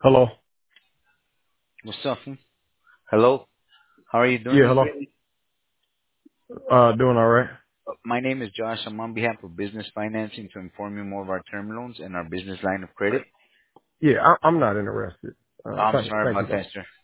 Hello. What's up? Hello. How are you Yeah, doing? hello. Doing all right. My name is Josh. I'm on behalf of Business Financing to inform you more of our term loans and our business line of credit. Yeah, I'm not interested. I'm Thank sorry you about though. that, sir.